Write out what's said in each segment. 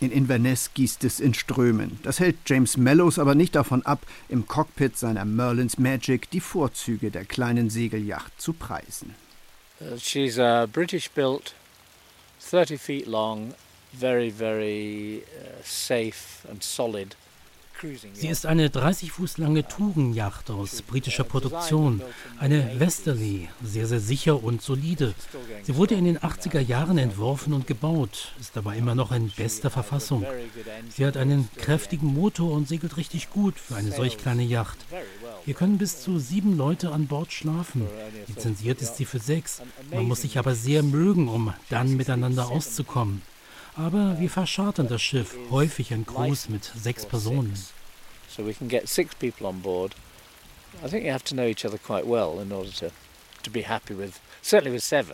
In Inverness gießt es in Strömen. Das hält James Mellows aber nicht davon ab, im Cockpit seiner Merlin's Magic die Vorzüge der kleinen Segelyacht zu preisen. She's a British-built, 30 feet long, very safe and solid. Sie ist eine 30 Fuß lange Tourenyacht aus britischer Produktion, eine Westerly, sehr, sehr sicher und solide. Sie wurde in den 80er Jahren entworfen und gebaut, ist aber immer noch in bester Verfassung. Sie hat einen kräftigen Motor und segelt richtig gut für eine solch kleine Yacht. Hier können bis zu 7 Leute an Bord schlafen. Lizenziert ist sie für 6. Man muss sich aber sehr mögen, um dann miteinander auszukommen. Aber wir verschartern das Schiff häufig in Crews mit 6 Personen. So we can get 6 people on board. I think you have to know each other quite well in order to be happy with, certainly with 7,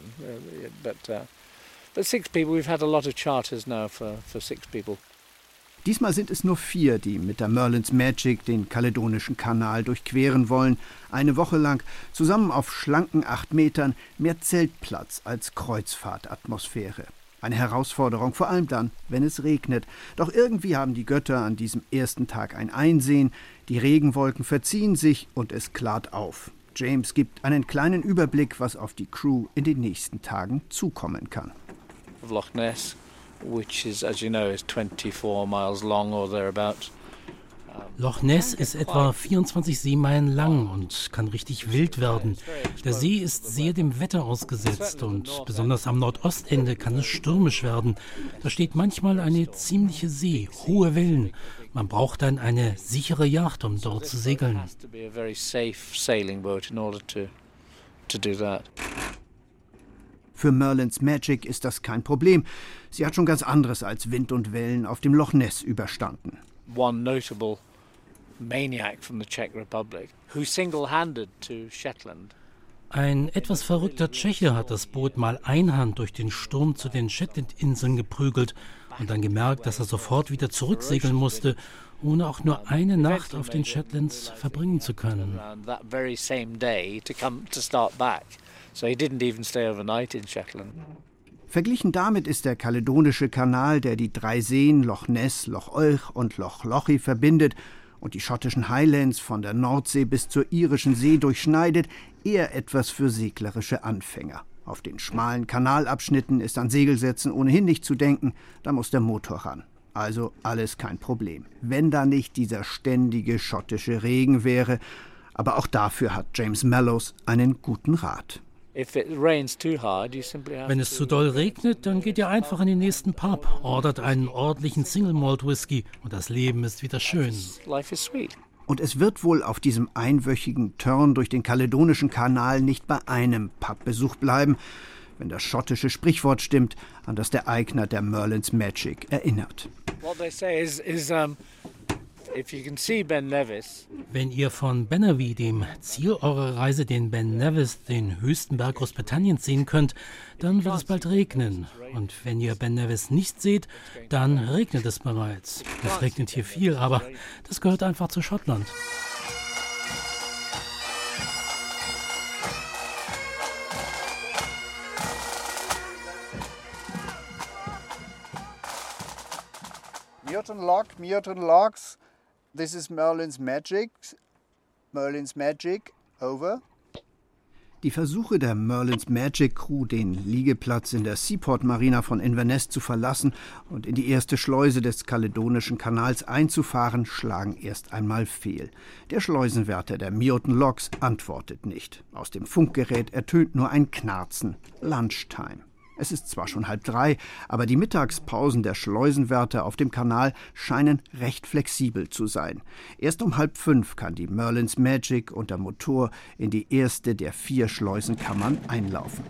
but 6 people. We've had a lot of charters now for 6 people. Diesmal sind es nur 4, die mit der Merlin's Magic den Kaledonischen Kanal durchqueren wollen. Eine Woche lang, zusammen auf schlanken 8 Metern, mehr Zeltplatz als Kreuzfahrtatmosphäre. Eine Herausforderung, vor allem dann, wenn es regnet. Doch irgendwie haben die Götter an diesem ersten Tag ein Einsehen. Die Regenwolken verziehen sich und es klart auf. James gibt einen kleinen Überblick, was auf die Crew in den nächsten Tagen zukommen kann. Loch Ness, which is, as you know, is 24 miles long or thereabouts. Loch Ness ist etwa 24 Seemeilen lang und kann richtig wild werden. Der See ist sehr dem Wetter ausgesetzt und besonders am Nordostende kann es stürmisch werden. Da steht manchmal eine ziemliche See, hohe Wellen. Man braucht dann eine sichere Yacht, um dort zu segeln. Für Merlin's Magic ist das kein Problem. Sie hat schon ganz anderes als Wind und Wellen auf dem Loch Ness überstanden. One notable maniac from the Czech Republic who single-handed to Shetland. Ein etwas verrückter Tscheche hat das Boot mal einhand durch den Sturm zu den Shetlandinseln geprügelt und dann gemerkt, dass er sofort wieder zurücksegeln musste, ohne auch nur eine Nacht auf den Shetlands verbringen zu können. Verglichen damit ist der Kaledonische Kanal, der die 3 Seen Loch Ness, Loch Olch und Loch Lochy verbindet und die schottischen Highlands von der Nordsee bis zur irischen See durchschneidet, eher etwas für seglerische Anfänger. Auf den schmalen Kanalabschnitten ist an Segelsätzen ohnehin nicht zu denken, da muss der Motor ran. Also alles kein Problem. Wenn da nicht dieser ständige schottische Regen wäre. Aber auch dafür hat James Mellows einen guten Rat. Wenn es zu doll regnet, dann geht ihr einfach in den nächsten Pub, ordert einen ordentlichen Single Malt Whisky und das Leben ist wieder schön. Und es wird wohl auf diesem einwöchigen Turn durch den Kaledonischen Kanal nicht bei einem Pubbesuch bleiben, wenn das schottische Sprichwort stimmt, an das der Eigner der Merlin's Magic erinnert. Wenn ihr von Bennerby, dem Ziel eurer Reise, den Ben Nevis, den höchsten Berg Großbritanniens, sehen könnt, dann wird es bald regnen. Und wenn ihr Ben Nevis nicht seht, dann regnet es bereits. Es regnet hier viel, aber das gehört einfach zu Schottland. Muirton Locks. This is Merlin's Magic. Merlin's Magic, over. Die Versuche der Merlin's Magic Crew, den Liegeplatz in der Seaport Marina von Inverness zu verlassen und in die erste Schleuse des Kaledonischen Kanals einzufahren, schlagen erst einmal fehl. Der Schleusenwärter der Muirton Locks antwortet nicht. Aus dem Funkgerät ertönt nur ein Knarzen. Lunchtime. Es ist zwar schon 2:30, aber die Mittagspausen der Schleusenwärter auf dem Kanal scheinen recht flexibel zu sein. Erst um 4:30 kann die Merlin's Magic und der Motor in die erste der 4 Schleusenkammern einlaufen.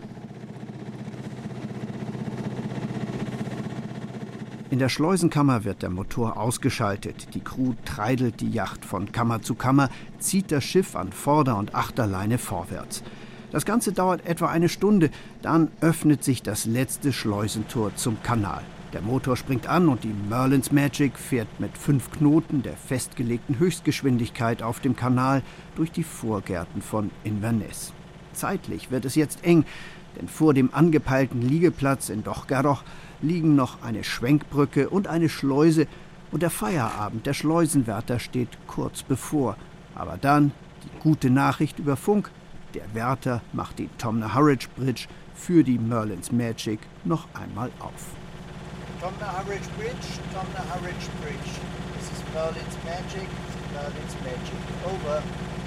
In der Schleusenkammer wird der Motor ausgeschaltet. Die Crew treidelt die Yacht von Kammer zu Kammer, zieht das Schiff an Vorder- und Achterleine vorwärts. Das Ganze dauert etwa eine Stunde, dann öffnet sich das letzte Schleusentor zum Kanal. Der Motor springt an und die Merlin's Magic fährt mit 5 Knoten der festgelegten Höchstgeschwindigkeit auf dem Kanal durch die Vorgärten von Inverness. Zeitlich wird es jetzt eng. Denn vor dem angepeilten Liegeplatz in Dochgaroch liegen noch eine Schwenkbrücke und eine Schleuse und der Feierabend der Schleusenwärter steht kurz bevor. Aber dann die gute Nachricht über Funk: der Wärter macht die Tomnahurich Bridge für die Merlin's Magic noch einmal auf. Tomnahurich Bridge, Tomnahurich Bridge. This is Merlin's Magic, over.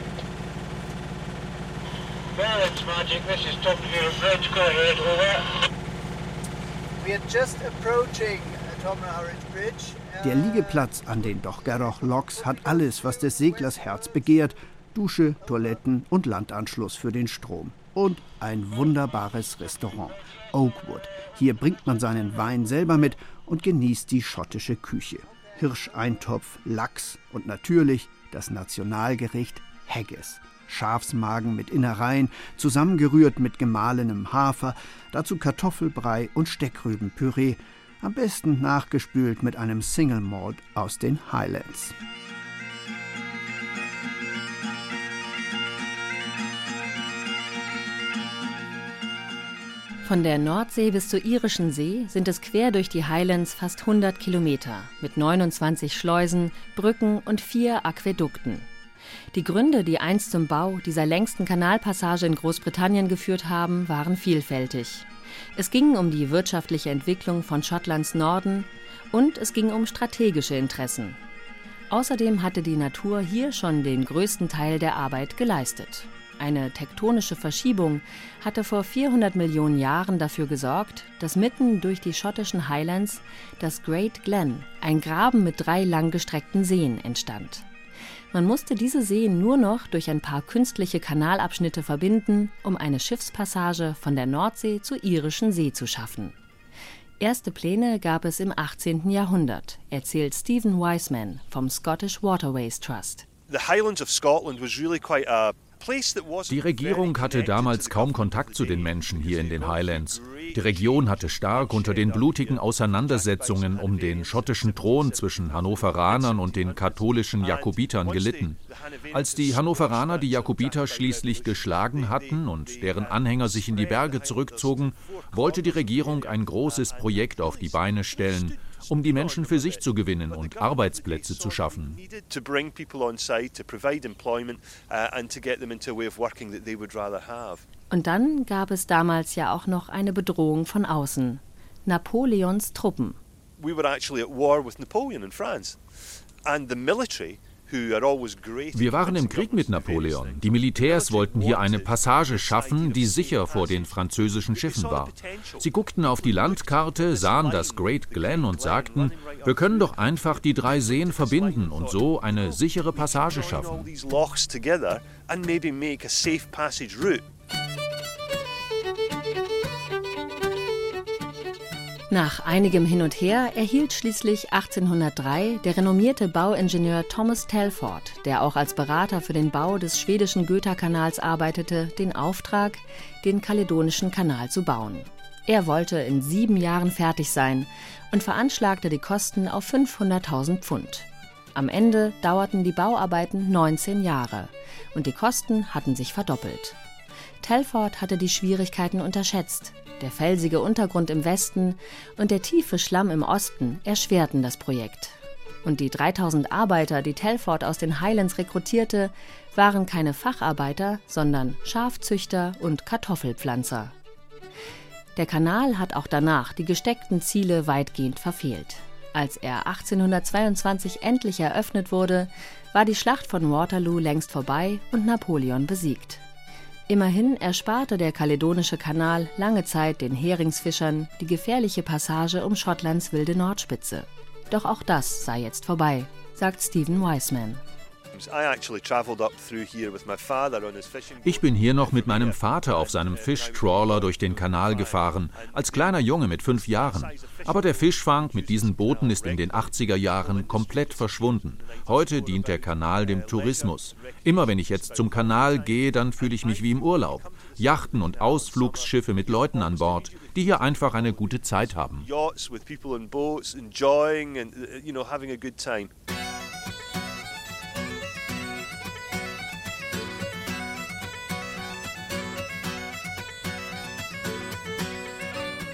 Merlin's Magic, this is Tomnahurich Bridge, go ahead, over. We are just approaching Tomnahurich Bridge. Der Liegeplatz an den Dochgaroch Locks hat alles, was des Seglers Herz begehrt: Dusche, Toiletten und Landanschluss für den Strom. Und ein wunderbares Restaurant, Oakwood. Hier bringt man seinen Wein selber mit und genießt die schottische Küche. Hirscheintopf, Lachs und natürlich das Nationalgericht Haggis. Schafsmagen mit Innereien, zusammengerührt mit gemahlenem Hafer, dazu Kartoffelbrei und Steckrübenpüree, am besten nachgespült mit einem Single Malt aus den Highlands. Von der Nordsee bis zur Irischen See sind es quer durch die Highlands fast 100 Kilometer mit 29 Schleusen, Brücken und 4 Aquädukten. Die Gründe, die einst zum Bau dieser längsten Kanalpassage in Großbritannien geführt haben, waren vielfältig. Es ging um die wirtschaftliche Entwicklung von Schottlands Norden und es ging um strategische Interessen. Außerdem hatte die Natur hier schon den größten Teil der Arbeit geleistet. Eine tektonische Verschiebung hatte vor 400 Millionen Jahren dafür gesorgt, dass mitten durch die schottischen Highlands das Great Glen, ein Graben mit 3 langgestreckten Seen, entstand. Man musste diese Seen nur noch durch ein paar künstliche Kanalabschnitte verbinden, um eine Schiffspassage von der Nordsee zur Irischen See zu schaffen. Erste Pläne gab es im 18. Jahrhundert, erzählt Stephen Wiseman vom Scottish Waterways Trust. The Highlands of Scotland was really quite a Die Regierung hatte damals kaum Kontakt zu den Menschen hier in den Highlands. Die Region hatte stark unter den blutigen Auseinandersetzungen um den schottischen Thron zwischen Hannoveranern und den katholischen Jakobitern gelitten. Als die Hannoveraner die Jakobiter schließlich geschlagen hatten und deren Anhänger sich in die Berge zurückzogen, wollte die Regierung ein großes Projekt auf die Beine stellen, um die Menschen für sich zu gewinnen und Arbeitsplätze zu schaffen. Und dann gab es damals ja auch noch eine Bedrohung von außen: Napoleons Truppen. We were actually at war with Napoleon in France. And the military, wir waren im Krieg mit Napoleon. Die Militärs wollten hier eine Passage schaffen, die sicher vor den französischen Schiffen war. Sie guckten auf die Landkarte, sahen das Great Glen und sagten, wir können doch einfach die 3 Seen verbinden und so eine sichere Passage schaffen. Nach einigem Hin und Her erhielt schließlich 1803 der renommierte Bauingenieur Thomas Telford, der auch als Berater für den Bau des schwedischen Götakanals arbeitete, den Auftrag, den Kaledonischen Kanal zu bauen. Er wollte in 7 Jahren fertig sein und veranschlagte die Kosten auf 500.000 Pfund. Am Ende dauerten die Bauarbeiten 19 Jahre und die Kosten hatten sich verdoppelt. Telford hatte die Schwierigkeiten unterschätzt. Der felsige Untergrund im Westen und der tiefe Schlamm im Osten erschwerten das Projekt. Und die 3000 Arbeiter, die Telford aus den Highlands rekrutierte, waren keine Facharbeiter, sondern Schafzüchter und Kartoffelpflanzer. Der Kanal hat auch danach die gesteckten Ziele weitgehend verfehlt. Als er 1822 endlich eröffnet wurde, war die Schlacht von Waterloo längst vorbei und Napoleon besiegt. Immerhin ersparte der Kaledonische Kanal lange Zeit den Heringsfischern die gefährliche Passage um Schottlands wilde Nordspitze. Doch auch das sei jetzt vorbei, sagt Stephen Wiseman. Ich bin hier noch mit meinem Vater auf seinem Fischtrawler durch den Kanal gefahren, als kleiner Junge mit 5 Jahren. Aber der Fischfang mit diesen Booten ist in den 80er Jahren komplett verschwunden. Heute dient der Kanal dem Tourismus. Immer wenn ich jetzt zum Kanal gehe, dann fühle ich mich wie im Urlaub. Yachten und Ausflugsschiffe mit Leuten an Bord, die hier einfach eine gute Zeit haben.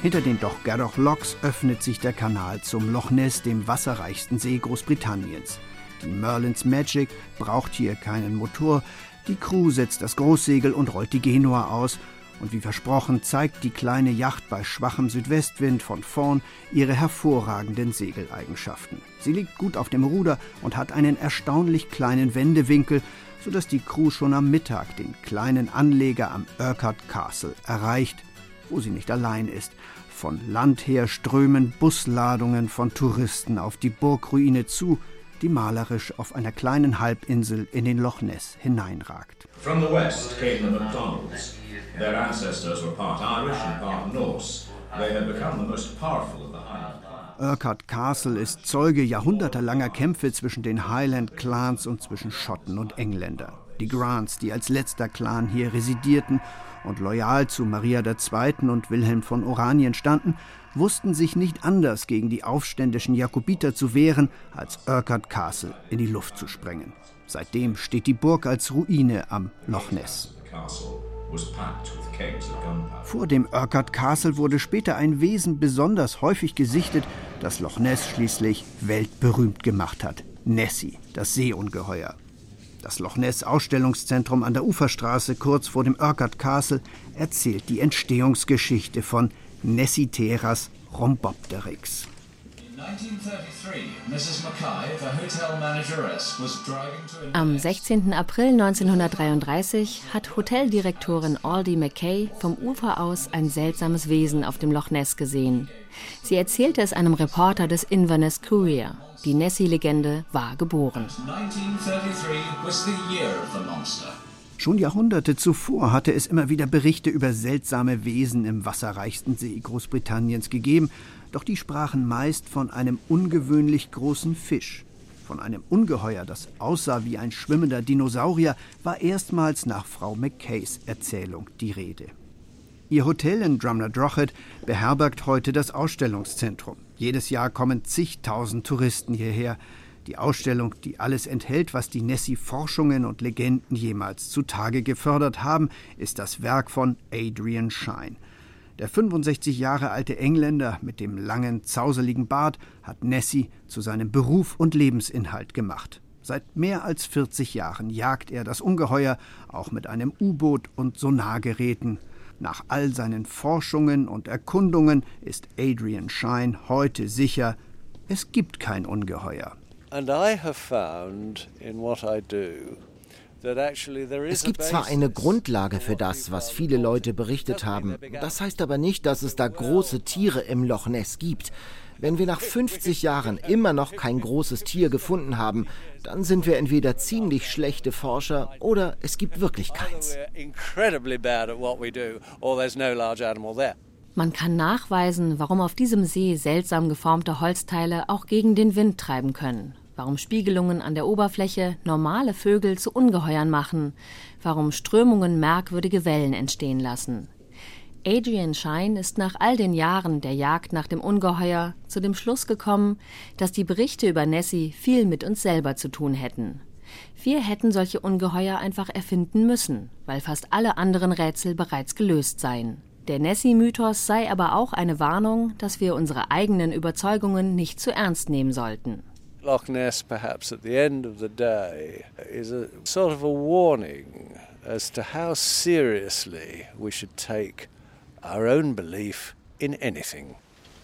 Hinter den Dochgarroch Locks öffnet sich der Kanal zum Loch Ness, dem wasserreichsten See Großbritanniens. Die Merlin's Magic braucht hier keinen Motor. Die Crew setzt das Großsegel und rollt die Genua aus. Und wie versprochen zeigt die kleine Yacht bei schwachem Südwestwind von vorn ihre hervorragenden Segeleigenschaften. Sie liegt gut auf dem Ruder und hat einen erstaunlich kleinen Wendewinkel, sodass die Crew schon am Mittag den kleinen Anleger am Urquhart Castle erreicht, wo sie nicht allein ist. Von Land her strömen Busladungen von Touristen auf die Burgruine zu, die malerisch auf einer kleinen Halbinsel in den Loch Ness hineinragt. From the west came the MacDonalds. Their ancestors were part Irish and part Norse. They had become the most powerful of the Highland. Urquhart Castle ist Zeuge jahrhundertelanger Kämpfe zwischen den Highland-Clans und zwischen Schotten und Engländern. Die Grants, die als letzter Clan hier residierten und loyal zu Maria II. Und Wilhelm von Oranien standen, wussten sich nicht anders gegen die aufständischen Jakobiter zu wehren, als Urquhart Castle in die Luft zu sprengen. Seitdem steht die Burg als Ruine am Loch Ness. Vor dem Urquhart Castle wurde später ein Wesen besonders häufig gesichtet, das Loch Ness schließlich weltberühmt gemacht hat: Nessie, das Seeungeheuer. Das Loch Ness Ausstellungszentrum an der Uferstraße kurz vor dem Urquhart Castle erzählt die Entstehungsgeschichte von Nessiteras rhombopteryx. Am 16. April 1933 hat Hoteldirektorin Aldie Mackay vom Ufer aus ein seltsames Wesen auf dem Loch Ness gesehen. Sie erzählte es einem Reporter des Inverness Courier. Die Nessie-Legende war geboren. Schon Jahrhunderte zuvor hatte es immer wieder Berichte über seltsame Wesen im wasserreichsten See Großbritanniens gegeben, doch die sprachen meist von einem ungewöhnlich großen Fisch. Von einem Ungeheuer, das aussah wie ein schwimmender Dinosaurier, war erstmals nach Frau Mackays Erzählung die Rede. Ihr Hotel in Drumnadrochit beherbergt heute das Ausstellungszentrum. Jedes Jahr kommen zigtausend Touristen hierher. Die Ausstellung, die alles enthält, was die Nessie-Forschungen und Legenden jemals zutage gefördert haben, ist das Werk von Adrian Shine. Der 65 Jahre alte Engländer mit dem langen, zauseligen Bart hat Nessie zu seinem Beruf und Lebensinhalt gemacht. Seit mehr als 40 Jahren jagt er das Ungeheuer, auch mit einem U-Boot und Sonargeräten. Nach all seinen Forschungen und Erkundungen ist Adrian Shine heute sicher, es gibt kein Ungeheuer. Es gibt zwar eine Grundlage für das, was viele Leute berichtet haben. Das heißt aber nicht, dass es da große Tiere im Loch Ness gibt. Wenn wir nach 50 Jahren immer noch kein großes Tier gefunden haben, dann sind wir entweder ziemlich schlechte Forscher oder es gibt wirklich keins. Man kann nachweisen, warum auf diesem See seltsam geformte Holzteile auch gegen den Wind treiben können. Warum Spiegelungen an der Oberfläche normale Vögel zu Ungeheuern machen. Warum Strömungen merkwürdige Wellen entstehen lassen. Adrian Shine ist nach all den Jahren der Jagd nach dem Ungeheuer zu dem Schluss gekommen, dass die Berichte über Nessie viel mit uns selber zu tun hätten. Wir hätten solche Ungeheuer einfach erfinden müssen, weil fast alle anderen Rätsel bereits gelöst seien. Der Nessie-Mythos sei aber auch eine Warnung, dass wir unsere eigenen Überzeugungen nicht zu ernst nehmen sollten. Loch Ness, perhaps at the end of the day, is a sort of a warning as to how seriously we should take our own belief in anything.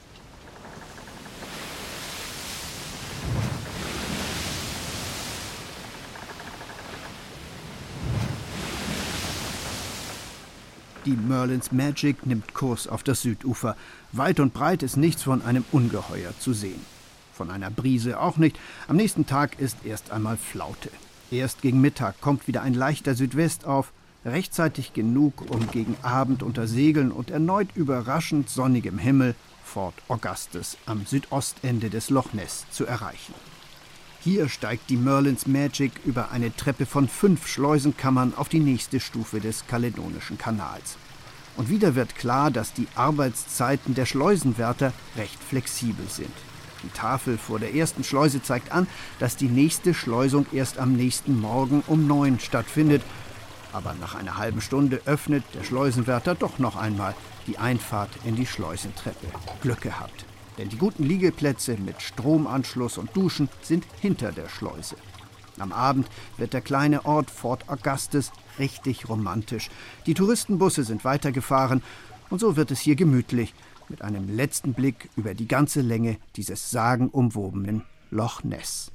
Die Merlin's Magic nimmt Kurs auf das Südufer. Weit und breit ist nichts von einem Ungeheuer zu sehen. Von einer Brise auch nicht. Am nächsten Tag ist erst einmal Flaute. Erst gegen Mittag kommt wieder ein leichter Südwest auf, rechtzeitig genug, um gegen Abend unter Segeln und erneut überraschend sonnigem Himmel Fort Augustus am Südostende des Loch Ness zu erreichen. Hier steigt die Merlin's Magic über eine Treppe von 5 Schleusenkammern auf die nächste Stufe des Kaledonischen Kanals. Und wieder wird klar, dass die Arbeitszeiten der Schleusenwärter recht flexibel sind. Die Tafel vor der ersten Schleuse zeigt an, dass die nächste Schleusung erst am nächsten Morgen um 9 stattfindet. Aber nach einer halben Stunde öffnet der Schleusenwärter doch noch einmal. die Einfahrt in die Schleusentreppe. Glück gehabt, denn die guten Liegeplätze mit Stromanschluss und Duschen sind hinter der Schleuse. Am Abend wird der kleine Ort Fort Augustus richtig romantisch. Die Touristenbusse sind weitergefahren und so wird es hier gemütlich mit einem letzten Blick über die ganze Länge dieses sagenumwobenen Loch Ness.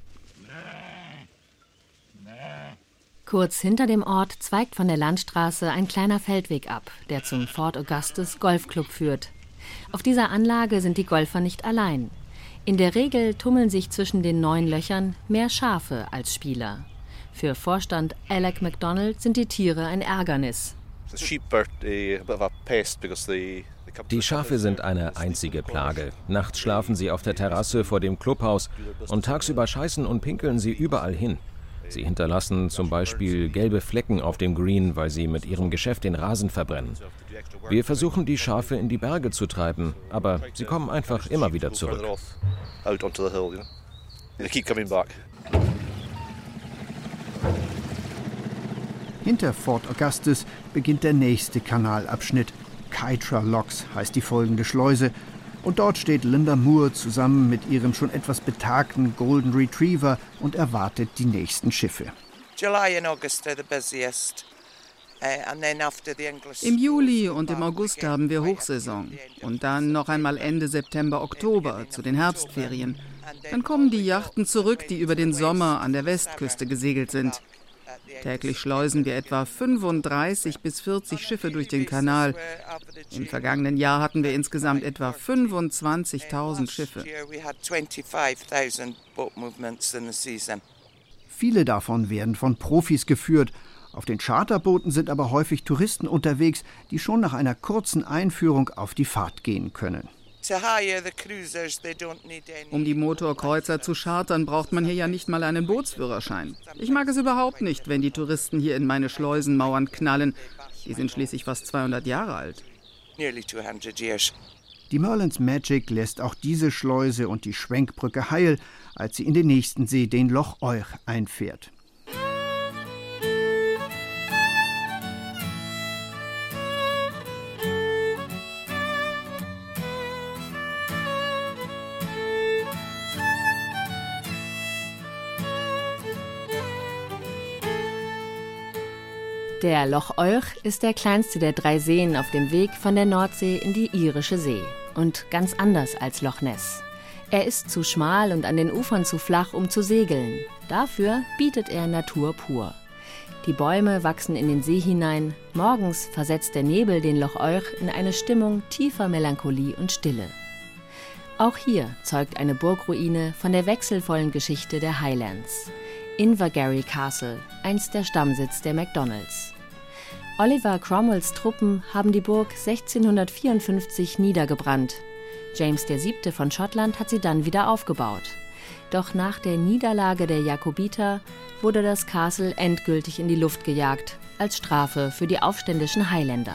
Kurz hinter dem Ort zweigt von der Landstraße ein kleiner Feldweg ab, der zum Fort Augustus Golfclub führt. Auf dieser Anlage sind die Golfer nicht allein. In der Regel tummeln sich zwischen den 9 Löchern mehr Schafe als Spieler. Für Vorstand Alec MacDonald sind die Tiere ein Ärgernis. Die Schafe sind eine einzige Plage. Nachts schlafen sie auf der Terrasse vor dem Clubhaus und tagsüber scheißen und pinkeln sie überall hin. Sie hinterlassen zum Beispiel gelbe Flecken auf dem Green, weil sie mit ihrem Geschäft den Rasen verbrennen. Wir versuchen, die Schafe in die Berge zu treiben, aber sie kommen einfach immer wieder zurück. Hinter Fort Augustus beginnt der nächste Kanalabschnitt. Kytra Locks heißt die folgende Schleuse. Und dort steht Linda Moore zusammen mit ihrem schon etwas betagten Golden Retriever und erwartet die nächsten Schiffe. Im Juli und im August haben wir Hochsaison. Und dann noch einmal Ende September, Oktober zu den Herbstferien. Dann kommen die Yachten zurück, die über den Sommer an der Westküste gesegelt sind. Täglich schleusen wir etwa 35 bis 40 Schiffe durch den Kanal. Im vergangenen Jahr hatten wir insgesamt etwa 25.000 Schiffe. Viele davon werden von Profis geführt. Auf den Charterbooten sind aber häufig Touristen unterwegs, die schon nach einer kurzen Einführung auf die Fahrt gehen können. Um die Motorkreuzer zu chartern, braucht man hier ja nicht mal einen Bootsführerschein. Ich mag es überhaupt nicht, wenn die Touristen hier in meine Schleusenmauern knallen. Die sind schließlich fast 200 Jahre alt. Die Merlin's Magic lässt auch diese Schleuse und die Schwenkbrücke heil, als sie in den nächsten See, den Loch Eure, einfährt. Der Loch Eure ist der kleinste der 3 Seen auf dem Weg von der Nordsee in die Irische See. Und ganz anders als Loch Ness. Er ist zu schmal und an den Ufern zu flach, um zu segeln. Dafür bietet er Natur pur. Die Bäume wachsen in den See hinein. Morgens versetzt der Nebel den Loch Eure in eine Stimmung tiefer Melancholie und Stille. Auch hier zeugt eine Burgruine von der wechselvollen Geschichte der Highlands. Invergarry Castle, einst der Stammsitz der MacDonalds. Oliver Cromwells Truppen haben die Burg 1654 niedergebrannt. James VII. Von Schottland hat sie dann wieder aufgebaut. Doch nach der Niederlage der Jakobiter wurde das Castle endgültig in die Luft gejagt, als Strafe für die aufständischen Highlander.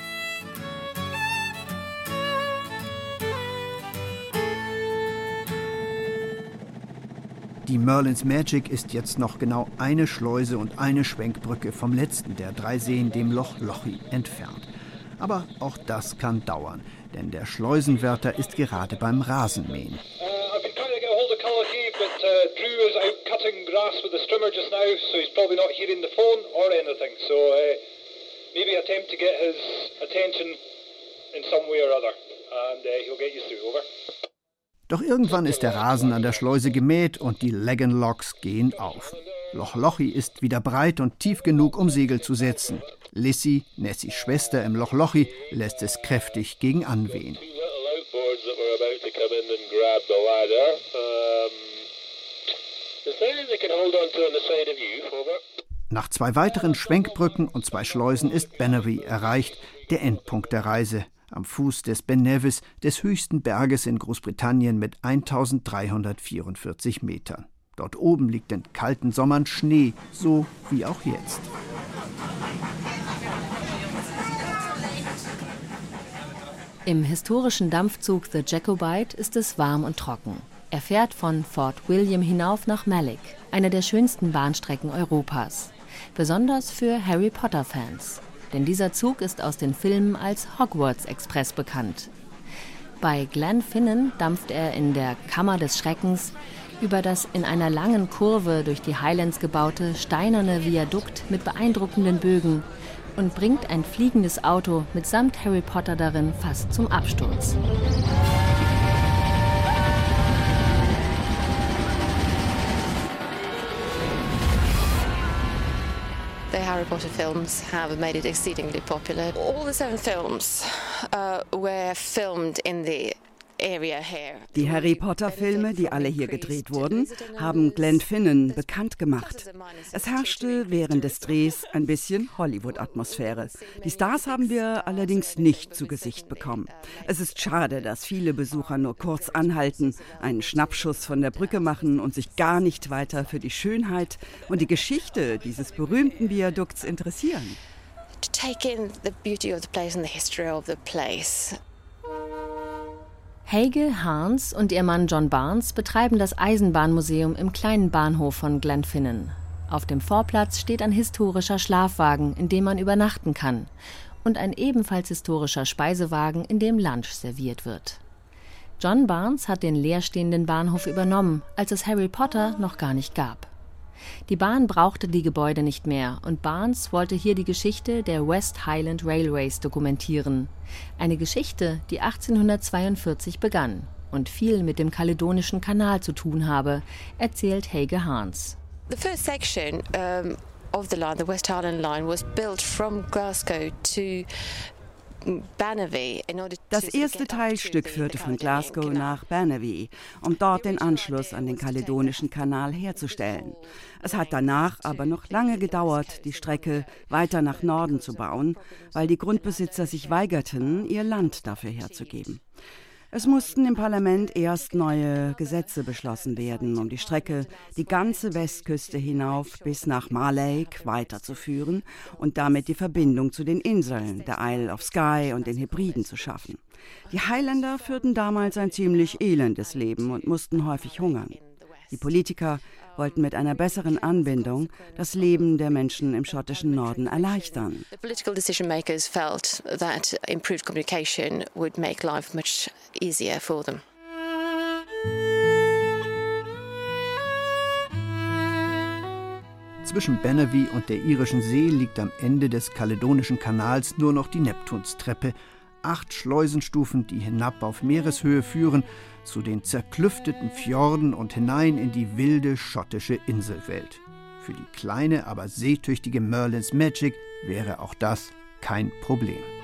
Die Merlin's Magic ist jetzt noch genau eine Schleuse und eine Schwenkbrücke vom letzten der 3 Seen, dem Loch Lochy, entfernt. Aber auch das kann dauern, denn der Schleusenwärter ist gerade beim Rasenmähen. Doch irgendwann ist der Rasen an der Schleuse gemäht und die Lagan Locks gehen auf. Loch Lochy ist wieder breit und tief genug, um Segel zu setzen. Lissy, Nessies Schwester im Loch Lochy, lässt es kräftig gegen anwehen. Nach 2 weiteren Schwenkbrücken und 2 Schleusen ist Bannery erreicht, der Endpunkt der Reise. Am Fuß des Ben Nevis, des höchsten Berges in Großbritannien mit 1344 Metern. Dort oben liegt in kalten Sommern Schnee, so wie auch jetzt. Im historischen Dampfzug The Jacobite ist es warm und trocken. Er fährt von Fort William hinauf nach Malek, einer der schönsten Bahnstrecken Europas. Besonders für Harry Potter-Fans. denn dieser Zug ist aus den Filmen als Hogwarts Express bekannt. Bei Glenfinnan dampft er in der Kammer des Schreckens über das in einer langen Kurve durch die Highlands gebaute steinerne Viadukt mit beeindruckenden Bögen und bringt ein fliegendes Auto mitsamt Harry Potter darin fast zum Absturz. The Harry Potter films have made it exceedingly popular. All the 7 films were filmed in the area here. Die Harry Potter-Filme, die alle hier gedreht wurden, haben Glenfinnan bekannt gemacht. Es herrschte während des Drehs ein bisschen Hollywood-Atmosphäre. Die Stars haben wir allerdings nicht zu Gesicht bekommen. Es ist schade, dass viele Besucher nur kurz anhalten, einen Schnappschuss von der Brücke machen und sich gar nicht weiter für die Schönheit und die Geschichte dieses berühmten Viadukts interessieren. To take in the beauty of the place and the history of the place. Helge Harns und ihr Mann John Barnes betreiben das Eisenbahnmuseum im kleinen Bahnhof von Glenfinnan. Auf dem Vorplatz steht ein historischer Schlafwagen, in dem man übernachten kann, und ein ebenfalls historischer Speisewagen, in dem Lunch serviert wird. John Barnes hat den leerstehenden Bahnhof übernommen, als es Harry Potter noch gar nicht gab. Die Bahn brauchte die Gebäude nicht mehr und Barnes wollte hier die Geschichte der West Highland Railways dokumentieren. Eine Geschichte, die 1842 begann und viel mit dem Kaledonischen Kanal zu tun habe, erzählt Helge Harns. The first section of the line, the West Highland Line, was built from Glasgow to Das erste Teilstück führte von Glasgow nach Banavie, um dort den Anschluss an den Kaledonischen Kanal herzustellen. Es hat danach aber noch lange gedauert, die Strecke weiter nach Norden zu bauen, weil die Grundbesitzer sich weigerten, ihr Land dafür herzugeben. Es mussten im Parlament erst neue Gesetze beschlossen werden, um die Strecke die ganze Westküste hinauf bis nach Marlake weiterzuführen und damit die Verbindung zu den Inseln, der Isle of Skye und den Hebriden zu schaffen. Die Highlander führten damals ein ziemlich elendes Leben und mussten häufig hungern. Die Politiker wollten mit einer besseren Anbindung das Leben der Menschen im schottischen Norden erleichtern. The political decision makers felt that improved communication would make life much easier for them. Zwischen Banavie und der irischen See liegt am Ende des Kaledonischen Kanals nur noch die Neptunstreppe, 8 Schleusenstufen, die hinab auf Meereshöhe führen, zu den zerklüfteten Fjorden und hinein in die wilde schottische Inselwelt. Für die kleine, aber seetüchtige Merlin's Magic wäre auch das kein Problem.